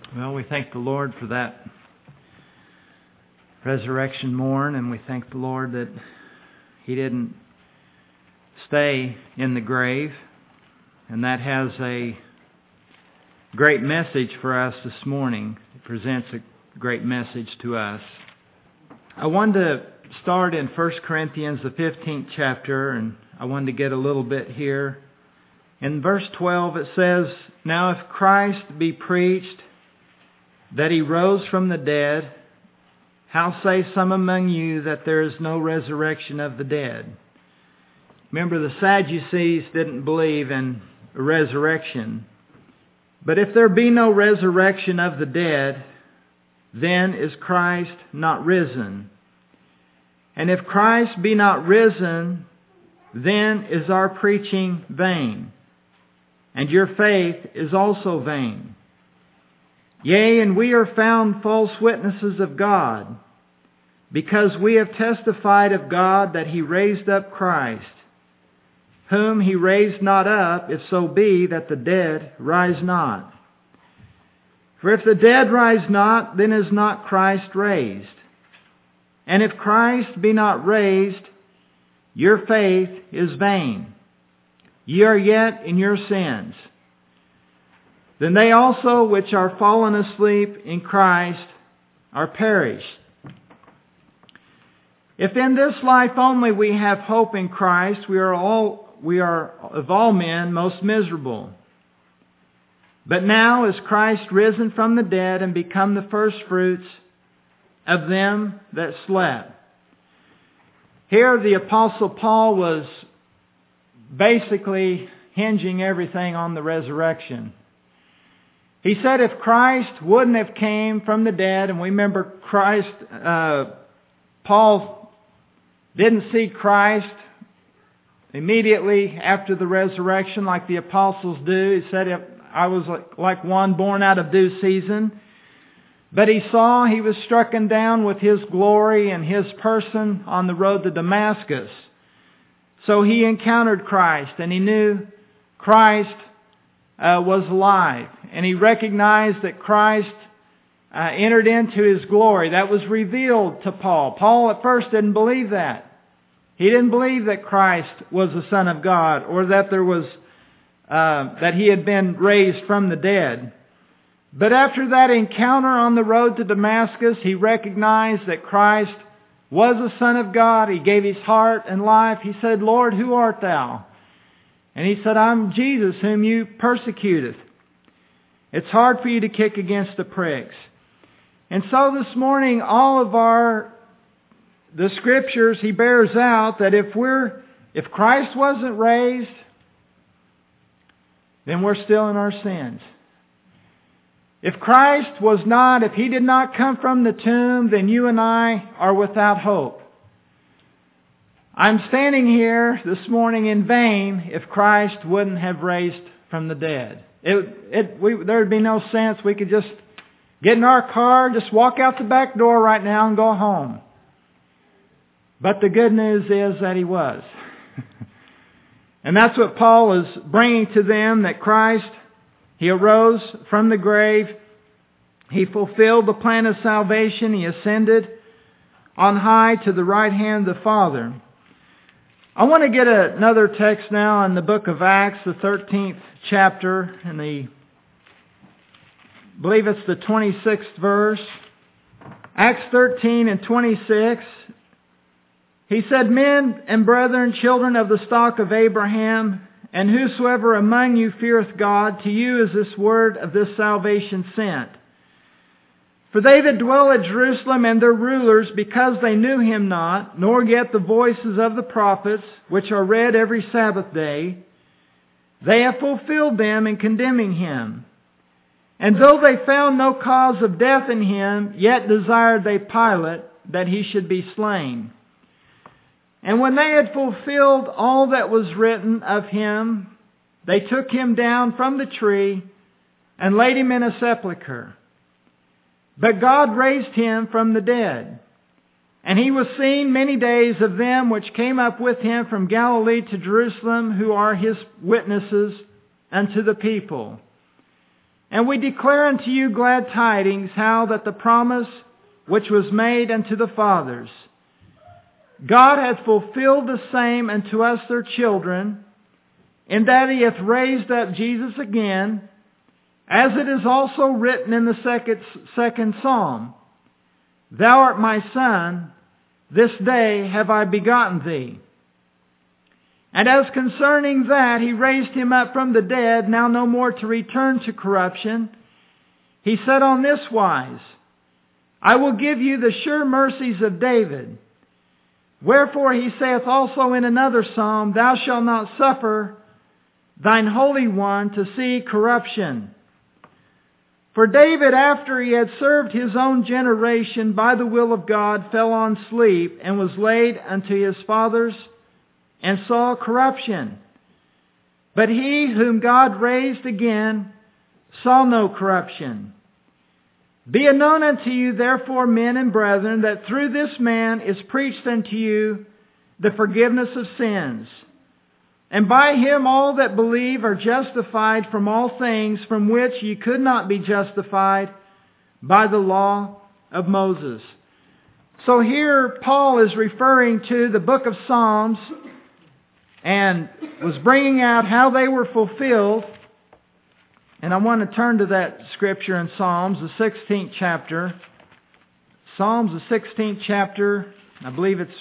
Well, we thank the Lord for that resurrection morn, and we thank the Lord that He didn't stay in the grave, and that has a great message for us this morning. It presents a great message to us. I wanted to start in 1 Corinthians, the 15th chapter, and I wanted to get a little bit here. In verse 12 it says, "Now if Christ be preached that He rose from the dead, how say some among you that there is no resurrection of the dead?" Remember, the Sadducees didn't believe in a resurrection. "But if there be no resurrection of the dead, then is Christ not risen? And if Christ be not risen, then is our preaching vain, and your faith is also vain. Yea, and we are found false witnesses of God, because we have testified of God that He raised up Christ, whom He raised not up, if so be that the dead rise not. For if the dead rise not, then is not Christ raised. And if Christ be not raised, your faith is vain. Ye are yet in your sins. Then they also which are fallen asleep in Christ are perished. If in this life only we have hope in Christ, we are of all men most miserable. But now is Christ risen from the dead and become the firstfruits of them that slept." Here the Apostle Paul was basically hinging everything on the resurrection. He said if Christ wouldn't have came from the dead, and we remember Paul didn't see Christ immediately after the resurrection like the apostles do. He said, "I was like one born out of due season." But he was strucken down with His glory and His person on the road to Damascus. So he encountered Christ, and he knew Christ was alive. And he recognized that Christ entered into His glory. That was revealed to Paul. Paul at first didn't believe that. He didn't believe that Christ was the Son of God, or that that He had been raised from the dead. But after that encounter on the road to Damascus, he recognized that Christ was the Son of God. He gave his heart and life. He said, "Lord, who art Thou?" And he said, "I'm Jesus whom you persecuted." It's hard for you to kick against the pricks. And so this morning, the Scriptures, he bears out that if Christ wasn't raised, then we're still in our sins. If He did not come from the tomb, then you and I are without hope. I'm standing here this morning in vain if Christ wouldn't have raised from the dead. There'd be no sense. We could just get in our car, just walk out the back door right now and go home. But the good news is that He was. And that's what Paul is bringing to them, that Christ, He arose from the grave. He fulfilled the plan of salvation. He ascended on high to the right hand of the Father. I want to get another text now in the book of Acts, the 13th chapter, and I believe it's the 26th verse. Acts 13 and 26. He said, "Men and brethren, children of the stock of Abraham, and whosoever among you feareth God, to you is this word of this salvation sent. For they that dwell at Jerusalem and their rulers, because they knew Him not, nor yet the voices of the prophets, which are read every Sabbath day, they have fulfilled them in condemning Him. And though they found no cause of death in Him, yet desired they Pilate that He should be slain. And when they had fulfilled all that was written of Him, they took Him down from the tree and laid Him in a sepulchre. But God raised Him from the dead. And He was seen many days of them which came up with Him from Galilee to Jerusalem, who are His witnesses unto the people. And we declare unto you glad tidings, how that the promise which was made unto the fathers, God hath fulfilled the same unto us their children, in that He hath raised up Jesus again, as it is also written in the second Psalm, Thou art my Son, this day have I begotten thee. And as concerning that He raised Him up from the dead, now no more to return to corruption, He said on this wise, I will give you the sure mercies of David. Wherefore He saith also in another psalm, Thou shalt not suffer thine Holy One to see corruption. For David, after he had served his own generation by the will of God, fell on sleep, and was laid unto his fathers, and saw corruption. But he whom God raised again saw no corruption. Be it known unto you, therefore, men and brethren, that through this man is preached unto you the forgiveness of sins. And by Him all that believe are justified from all things from which ye could not be justified by the law of Moses. So here Paul is referring to the book of Psalms and was bringing out how they were fulfilled. And I want to turn to that scripture in Psalms, the 16th chapter. Psalms, the 16th chapter, I believe it's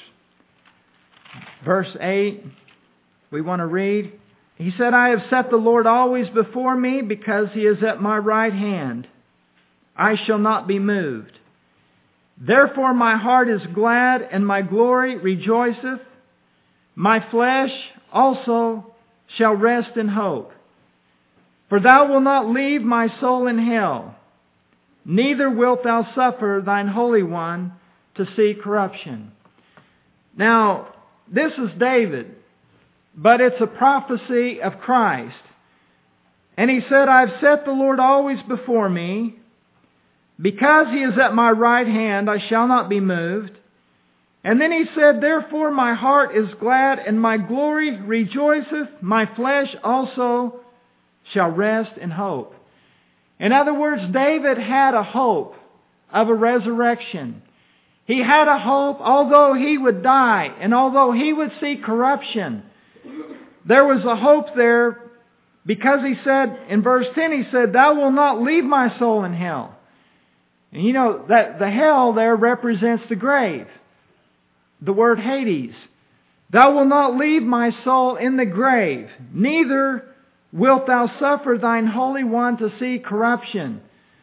verse 8. We want to read. He said, I have set the Lord always before me, because He is at my right hand. I shall not be moved. Therefore my heart is glad, and my glory rejoiceth. My flesh also shall rest in hope. For Thou wilt not leave my soul in hell, neither wilt Thou suffer Thine Holy One to see corruption. Now, this is David, but it's a prophecy of Christ. And he said, I've set the Lord always before me. Because He is at my right hand, I shall not be moved. And then he said, therefore my heart is glad, and my glory rejoiceth. My flesh also shall rest in hope. In other words, David had a hope of a resurrection. He had a hope, although he would die, and although he would see corruption, there was a hope there, because he said, in verse 10, he said, Thou wilt not leave my soul in hell. And you know, that the hell there represents the grave. The word Hades. Thou wilt not leave my soul in the grave, neither wilt Thou suffer Thine Holy One to see corruption.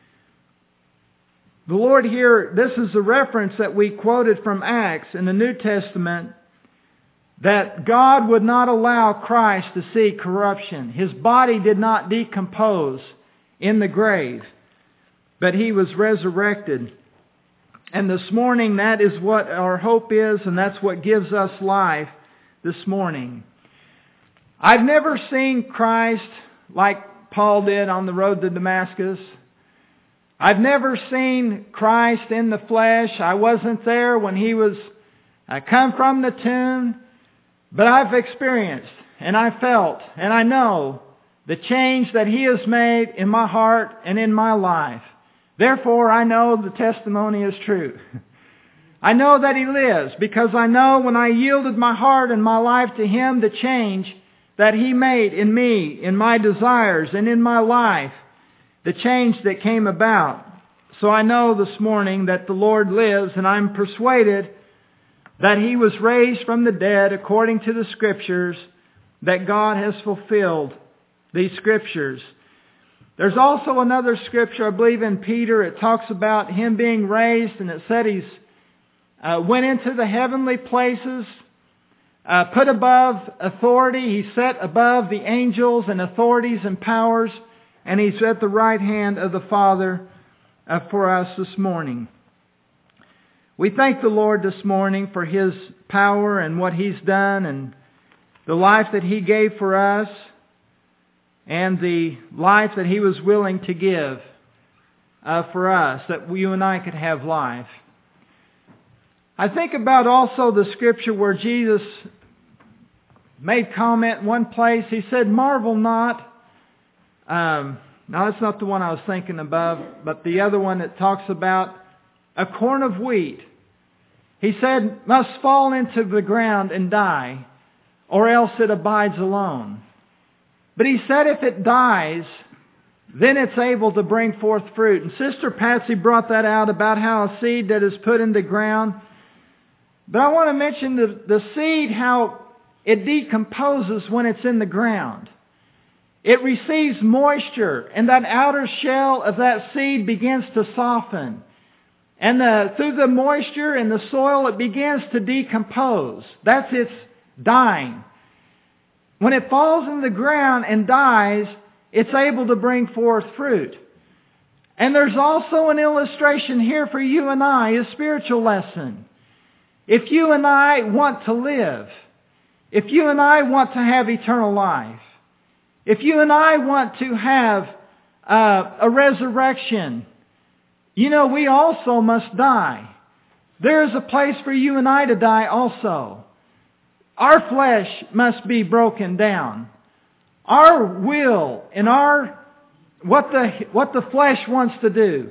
The Lord here, this is a reference that we quoted from Acts in the New Testament, that God would not allow Christ to see corruption. His body did not decompose in the grave, but He was resurrected. And this morning, that is what our hope is, and that's what gives us life this morning. I've never seen Christ like Paul did on the road to Damascus. I've never seen Christ in the flesh. I wasn't there when He was come from the tomb. But I've experienced, and I felt, and I know the change that He has made in my heart and in my life. Therefore, I know the testimony is true. I know that He lives, because I know when I yielded my heart and my life to Him, the change that He made in me, in my desires, and in my life, the change that came about. So I know this morning that the Lord lives, and I'm persuaded that He was raised from the dead according to the Scriptures, that God has fulfilled these Scriptures. There's also another Scripture, I believe in Peter, it talks about Him being raised, and it said He's went into the heavenly places, put above authority. He's set above the angels and authorities and powers, and He's at the right hand of the Father for us this morning. We thank the Lord this morning for His power and what He's done, and the life that He gave for us, and the life that He was willing to give for us, that you and I could have life. I think about also the Scripture where Jesus made comment in one place. He said, marvel not Now, that's not the one I was thinking above, but the other one that talks about a corn of wheat. He said, must fall into the ground and die, or else it abides alone. But he said if it dies, then it's able to bring forth fruit. And Sister Patsy brought that out about how a seed that is put in the ground. But I want to mention the seed, how it decomposes when it's in the ground. It receives moisture, and that outer shell of that seed begins to soften. And through the moisture and the soil, it begins to decompose. That's its dying. When it falls in the ground and dies, it's able to bring forth fruit. And there's also an illustration here for you and I, a spiritual lesson. If you and I want to live, if you and I want to have eternal life, if you and I want to have a resurrection, you know, we also must die. There is a place for you and I to die also. Our flesh must be broken down. Our will and what the flesh wants to do,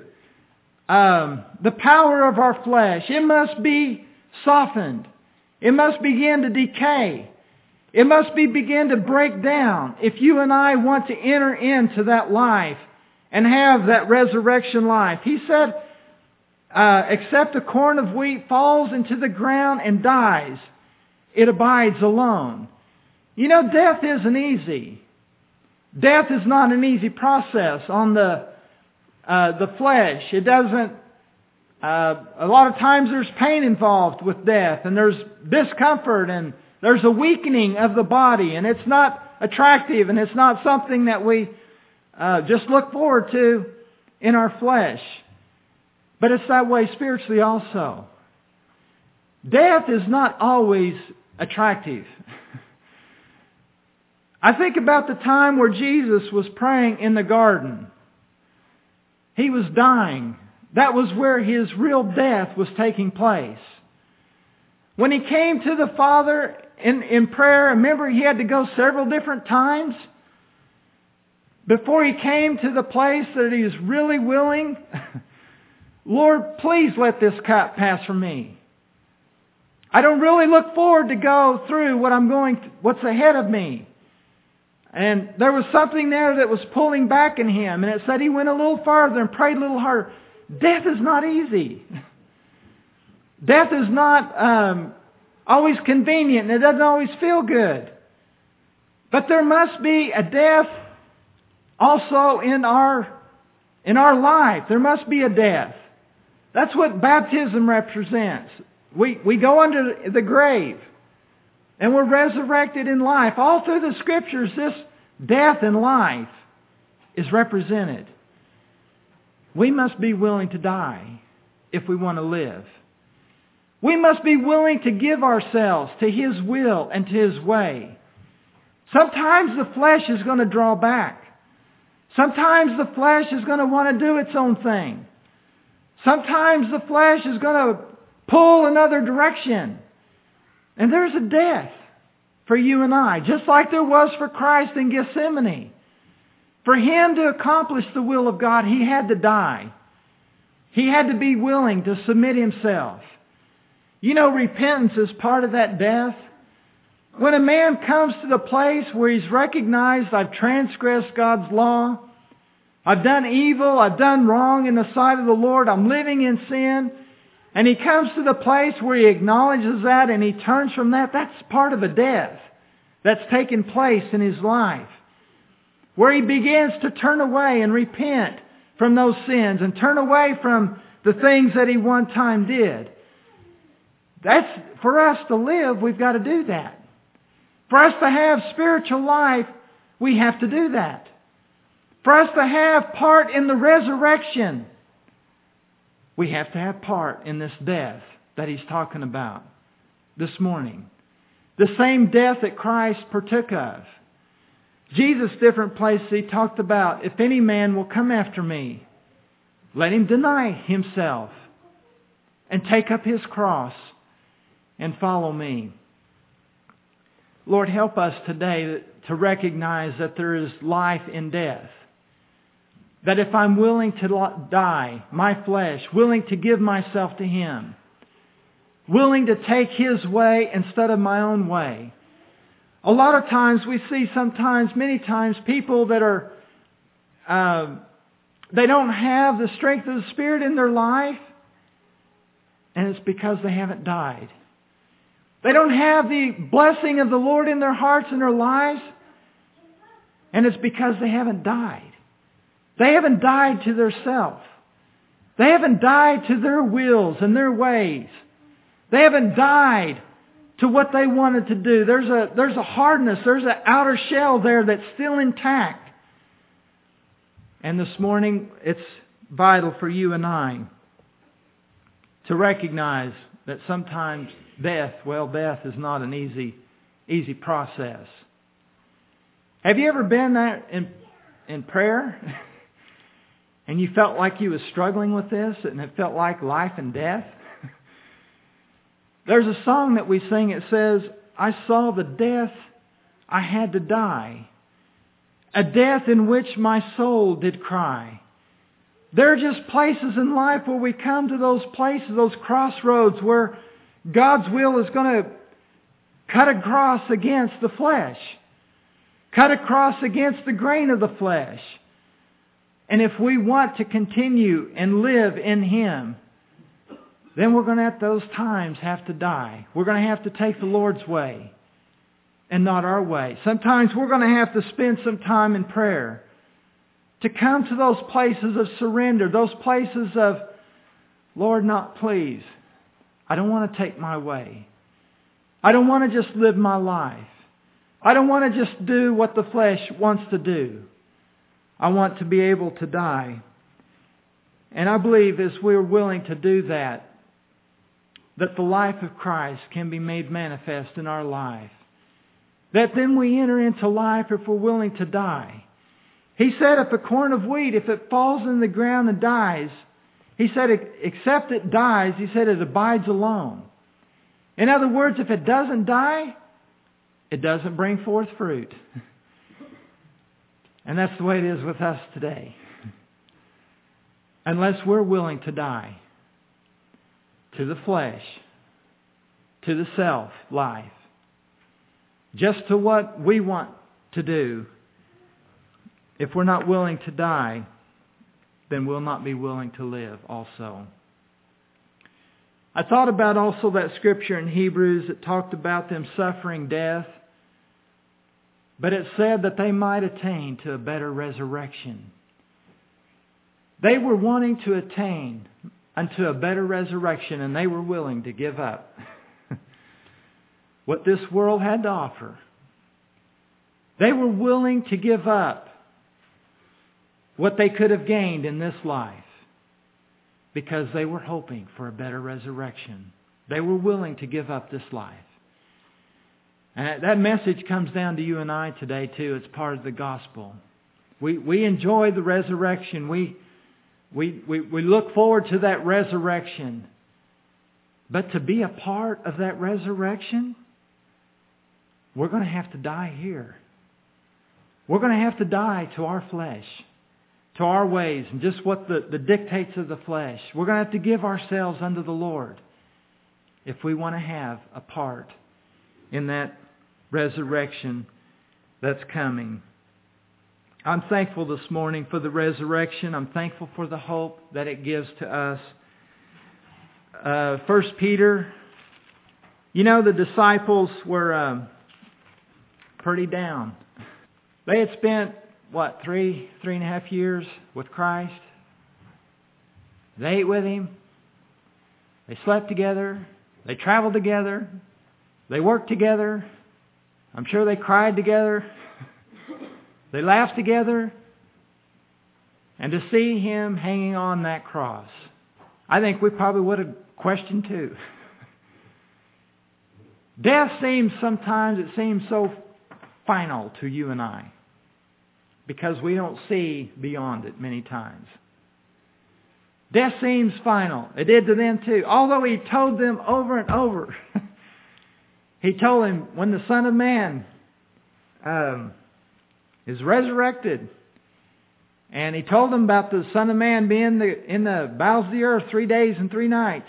the power of our flesh, it must be softened. It must begin to decay. It must begin to break down if you and I want to enter into that life and have that resurrection life. He said, except a corn of wheat falls into the ground and dies, it abides alone. You know, death isn't easy. Death is not an easy process on the flesh. It doesn't. A lot of times there's pain involved with death, and there's discomfort, and there's a weakening of the body, and it's not attractive, and it's not something that we just look forward to in our flesh. But it's that way spiritually also. Death is not always attractive. I think about the time where Jesus was praying in the garden. He was dying. That was where his real death was taking place. When he came to the Father in prayer, remember he had to go several different times before he came to the place that he was really willing. Lord, please let this cup pass from me. I don't really look forward to go through what's ahead of me. And there was something there that was pulling back in him. And it said he went a little farther and prayed a little harder. Death is not easy. Death is not always convenient, and it doesn't always feel good. But there must be a death also in our life. There must be a death. That's what baptism represents. We go under the grave, and we're resurrected in life. All through the Scriptures, this death and life is represented. We must be willing to die if we want to live. We must be willing to give ourselves to His will and to His way. Sometimes the flesh is going to draw back. Sometimes the flesh is going to want to do its own thing. Sometimes the flesh is going to pull another direction. And there's a death for you and I, just like there was for Christ in Gethsemane. For Him to accomplish the will of God, He had to die. He had to be willing to submit Himself. You know, repentance is part of that death. When a man comes to the place where he's recognized, I've transgressed God's law, I've done evil, I've done wrong in the sight of the Lord, I'm living in sin, and he comes to the place where he acknowledges that and he turns from that, that's part of a death that's taken place in his life. Where he begins to turn away and repent from those sins and turn away from the things that he one time did. That's, for us to live, we've got to do that. For us to have spiritual life, we have to do that. For us to have part in the resurrection, we have to have part in this death that he's talking about this morning. The same death that Christ partook of. Jesus, different places, he talked about, if any man will come after me, let him deny himself and take up his cross and follow me. Lord, help us today to recognize that there is life in death. That if I'm willing to die, my flesh, willing to give myself to Him, willing to take His way instead of my own way. A lot of times we see many times, people that are, they don't have the strength of the Spirit in their life, and it's because they haven't died. They don't have the blessing of the Lord in their hearts and their lives, and it's because they haven't died. They haven't died to their self. They haven't died to their wills and their ways. They haven't died to what they wanted to do. There's a hardness, there's an outer shell there that's still intact. And this morning, it's vital for you and I to recognize that sometimes death is not an easy process. Have you ever been there in prayer and you felt like you was struggling with this and it felt like life and death? There's a song that we sing. It says, I saw the death I had to die, a death in which my soul did cry. There are just places in life where we come to those places, those crossroads where God's will is going to cut across against the flesh, cut across against the grain of the flesh. And if we want to continue and live in Him, then we're going to at those times have to die. We're going to have to take the Lord's way and not our way. Sometimes we're going to have to spend some time in prayer to come to those places of surrender, those places of, Lord, not please. I don't want to take my way. I don't want to just live my life. I don't want to just do what the flesh wants to do. I want to be able to die. And I believe as we're willing to do that the life of Christ can be made manifest in our life. That then we enter into life if we're willing to die. He said if a corn of wheat, if it falls in the ground and dies, He said except it dies, He said it abides alone. In other words, if it doesn't die, it doesn't bring forth fruit. And that's the way it is with us today. Unless we're willing to die to the flesh, to the self life, just to what we want to do, if we're not willing to die, then we'll not be willing to live also. I thought about also that scripture in Hebrews that talked about them suffering death, but it said that they might attain to a better resurrection. They were wanting to attain unto a better resurrection, and they were willing to give up what this world had to offer. They were willing to give up what they could have gained in this life because they were hoping for a better resurrection. They were willing to give up this life. And that message comes down to you and I today too. It's part of the gospel. We enjoy the resurrection. We look forward to that resurrection. But to be a part of that resurrection, we're going to have to die here. We're going to have to die to our flesh, to our ways, and just what the dictates of the flesh. We're going to have to give ourselves unto the Lord if we want to have a part in that resurrection that's coming. I'm thankful this morning for the resurrection. I'm thankful for the hope that it gives to us. 1 Peter, the disciples were pretty down. They had spent, 3.5 years with Christ. They ate with Him. They slept together. They traveled together. They worked together. I'm sure they cried together. They laughed together. And to see Him hanging on that cross, I think we probably would have questioned too. Death seems so final to you and I, because we don't see beyond it many times. Death seems final. It did to them too. Although He told them over and over, He told him, when the Son of Man is resurrected, And He told them about the Son of Man being in the bowels of the earth 3 days and 3 nights.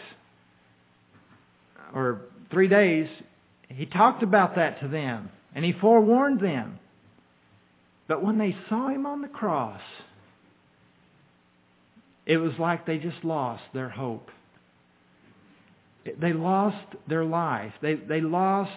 Or 3 days. He talked about that to them. And He forewarned them. But when they saw Him on the cross, it was like they just lost their hope. They lost their life. They were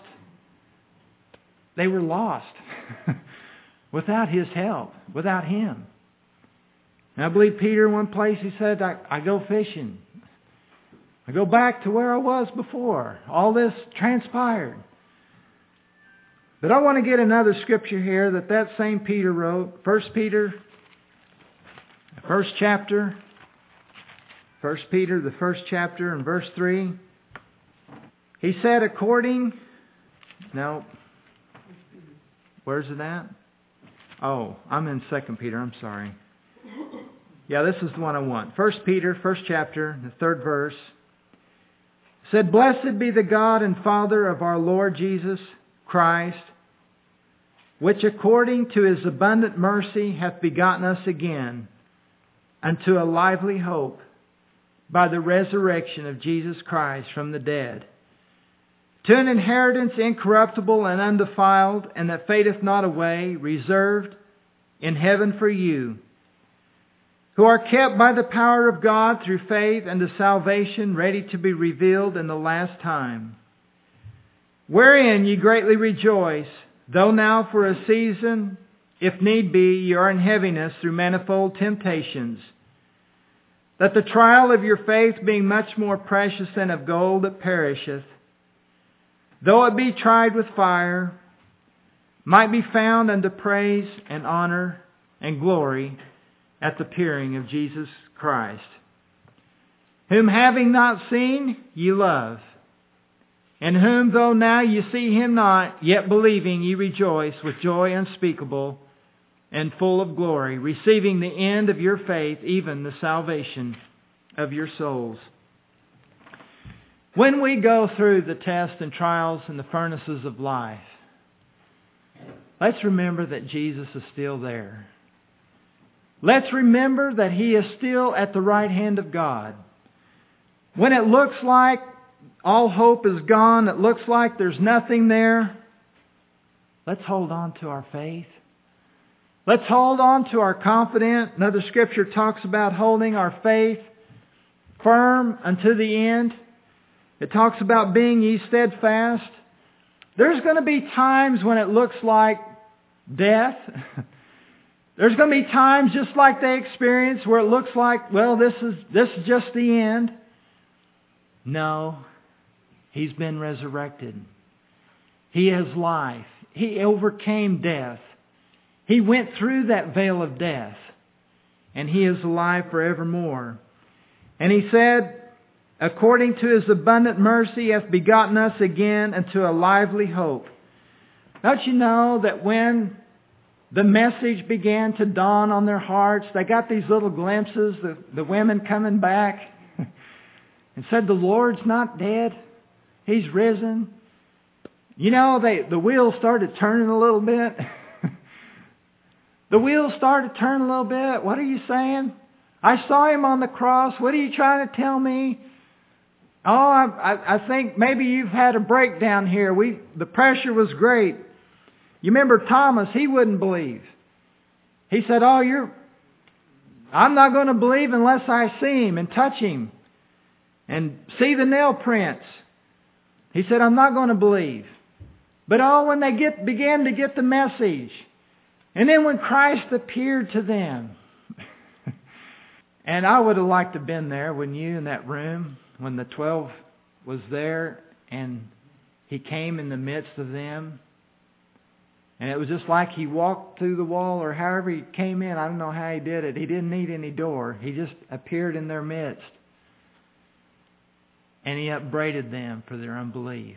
lost without His help, without Him. And I believe Peter, in one place, he said, I go fishing. I go back to where I was before. All this transpired. But I want to get another scripture here that same Peter wrote. 1 Peter, the first chapter. 1 Peter, the first chapter, and verse 3. He said, where's it at? Oh, I'm in 2 Peter, I'm sorry. Yeah, this is the one I want. 1 Peter, first chapter, the third verse. Said, Blessed be the God and Father of our Lord Jesus Christ, which according to His abundant mercy hath begotten us again unto a lively hope by the resurrection of Jesus Christ from the dead, to an inheritance incorruptible and undefiled, and that fadeth not away, reserved in heaven for you, who are kept by the power of God through faith unto salvation, ready to be revealed in the last time. Wherein ye greatly rejoice, though now for a season, if need be, ye are in heaviness through manifold temptations, that the trial of your faith, being much more precious than of gold that perisheth, though it be tried with fire, might be found unto praise and honor and glory at the appearing of Jesus Christ, whom having not seen, ye love, and whom though now ye see Him not, yet believing ye rejoice with joy unspeakable and full of glory, receiving the end of your faith, even the salvation of your souls. When we go through the tests and trials and the furnaces of life, let's remember that Jesus is still there. Let's remember that He is still at the right hand of God. When it looks like all hope is gone, it looks like there's nothing there, let's hold on to our faith. Let's hold on to our confidence. Another scripture talks about holding our faith firm unto the end. It talks about being ye steadfast. There's going to be times when it looks like death. There's going to be times just like they experienced where it looks like, well, this is just the end. No, He's been resurrected. He has life. He overcame death. He went through that veil of death. And He is alive forevermore. And He said, according to His abundant mercy hath begotten us again unto a lively hope. Don't you know that when the message began to dawn on their hearts, they got these little glimpses, the women coming back and said, the Lord's not dead. He's risen. You know, the wheels started turning a little bit. The wheels started turning a little bit. What are you saying? I saw Him on the cross. What are you trying to tell me? Oh, I think maybe you've had a breakdown here. The pressure was great. You remember Thomas, he wouldn't believe. He said, I'm not going to believe unless I see Him and touch Him and see the nail prints. He said, I'm not going to believe. But when they began to get the message, and then when Christ appeared to them, and I would have liked to have been there when you in that room, when the 12 was there, and He came in the midst of them. And it was just like He walked through the wall, or however He came in. I don't know how He did it. He didn't need any door. He just appeared in their midst. And He upbraided them for their unbelief.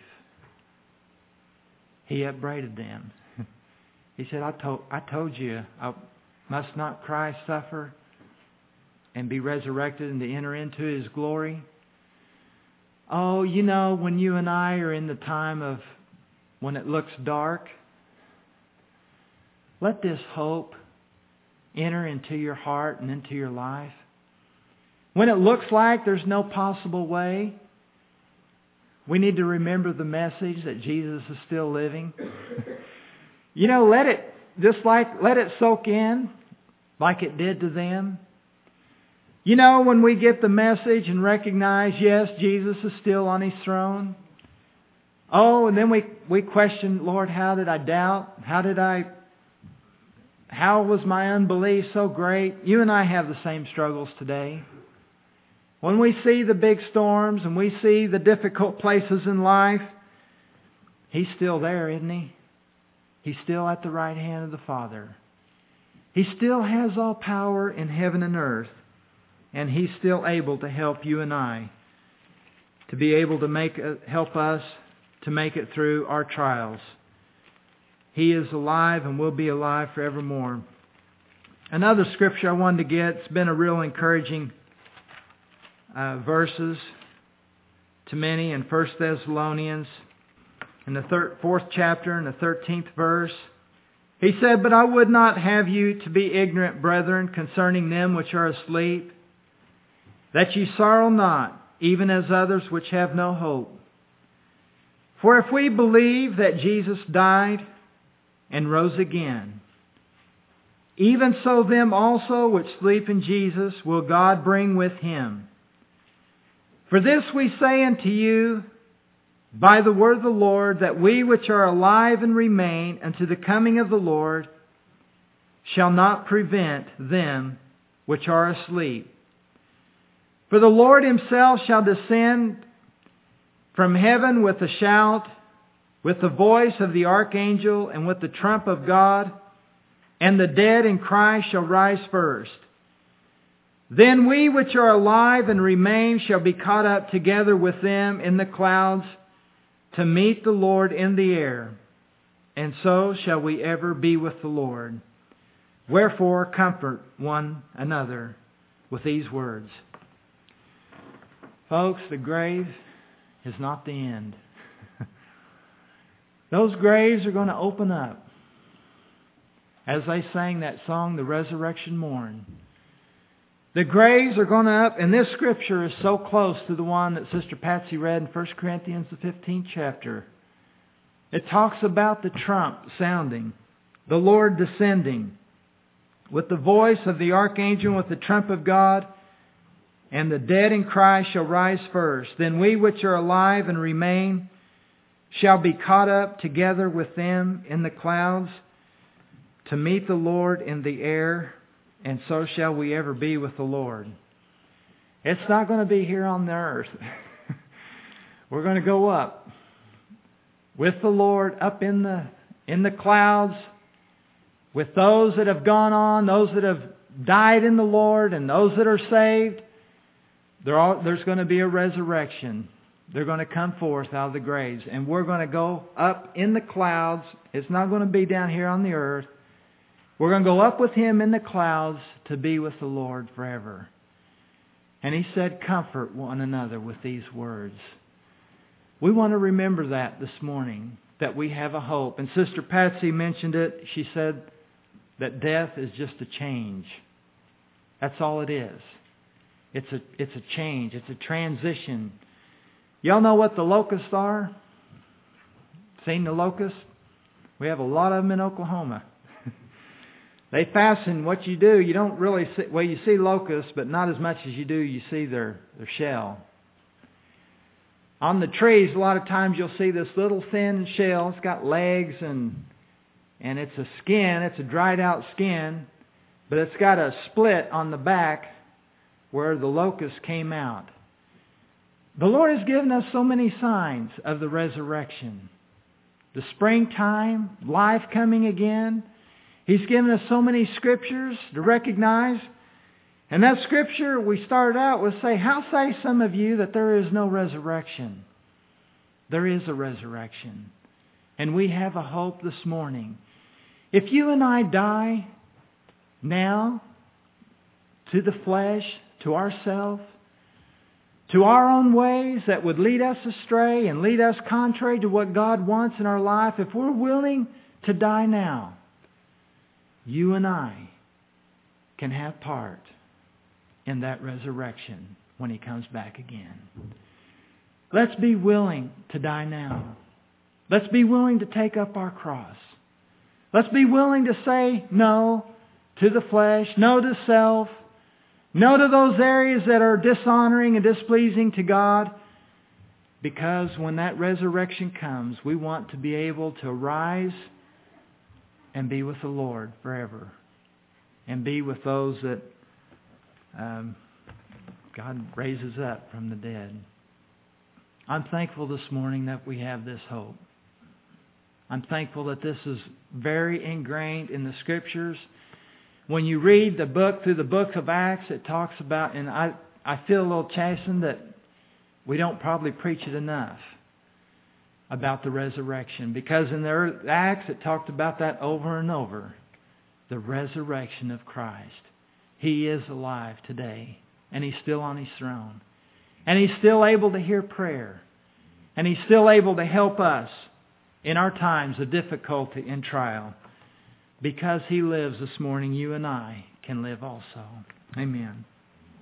He upbraided them. He said, I told you, must not Christ suffer and be resurrected and to enter into His glory? Oh, you know, when you and I are in the time of when it looks dark, let this hope enter into your heart and into your life? When it looks like there's no possible way, we need to remember the message that Jesus is still living. Let it soak in like it did to them. When we get the message and recognize, yes, Jesus is still on His throne. Oh, and then we question, Lord, how did I doubt? How was my unbelief so great? You and I have the same struggles today. When we see the big storms and we see the difficult places in life, He's still there, isn't He? He's still at the right hand of the Father. He still has all power in heaven and earth. And He's still able to help you and I to be able to help us to make it through our trials. He is alive and will be alive forevermore. Another scripture I wanted to get, it's been a real encouraging verses to many in 1 Thessalonians in the 4th chapter and the 13th verse. He said, "But I would not have you to be ignorant, brethren, concerning them which are asleep, that ye sorrow not, even as others which have no hope. For if we believe that Jesus died and rose again, even so them also which sleep in Jesus will God bring with Him. For this we say unto you by the word of the Lord, that we which are alive and remain unto the coming of the Lord shall not prevent them which are asleep. For the Lord Himself shall descend from heaven with a shout, with the voice of the archangel, and with the trump of God, and the dead in Christ shall rise first. Then we which are alive and remain shall be caught up together with them in the clouds to meet the Lord in the air, and so shall we ever be with the Lord. Wherefore comfort one another with these words." Folks, the grave is not the end. Those graves are going to open up. As they sang that song, The Resurrection Morn. The graves are going up, and this scripture is so close to the one that Sister Patsy read in 1 Corinthians, the 15th chapter. It talks about the trump sounding, the Lord descending, with the voice of the archangel, with the trump of God, and the dead in Christ shall rise first. Then we which are alive and remain shall be caught up together with them in the clouds to meet the Lord in the air, and so shall we ever be with the Lord. It's not going to be here on the earth. We're going to go up with the Lord up in the clouds with those that have gone on, those that have died in the Lord, and those that are saved. There's going to be a resurrection. They're going to come forth out of the graves. And we're going to go up in the clouds. It's not going to be down here on the earth. We're going to go up with Him in the clouds to be with the Lord forever. And He said, comfort one another with these words. We want to remember that this morning, that we have a hope. And Sister Patsy mentioned it. She said that death is just a change. That's all it is. It's a change. It's a transition. Y'all know what the locusts are? Seen the locusts? We have a lot of them in Oklahoma. They fasten what you do. You don't really see, well, you see locusts, but not as much as you do. You see their shell. On the trees, a lot of times you'll see this little thin shell. It's got legs and it's a skin. It's a dried out skin, but it's got a split on the back where the locust came out. The Lord has given us so many signs of the resurrection. The springtime, life coming again. He's given us so many scriptures to recognize. And that scripture we started out with say, how say some of you that there is no resurrection? There is a resurrection. And we have a hope this morning. If you and I die now to the flesh, to ourselves, to our own ways that would lead us astray and lead us contrary to what God wants in our life, if we're willing to die now, you and I can have part in that resurrection when He comes back again. Let's be willing to die now. Let's be willing to take up our cross. Let's be willing to say no to the flesh, no to self, no to those areas that are dishonoring and displeasing to God. Because when that resurrection comes, we want to be able to rise and be with the Lord forever. And be with those that God raises up from the dead. I'm thankful this morning that we have this hope. I'm thankful that this is very ingrained in the Scriptures. When you read the book through the book of Acts, it talks about, and I feel a little chastened that we don't probably preach it enough about the resurrection. Because in the Acts, it talked about that over and over. The resurrection of Christ. He is alive today. And He's still on His throne. And He's still able to hear prayer. And He's still able to help us in our times of difficulty and trial. Because He lives this morning, you and I can live also. Amen.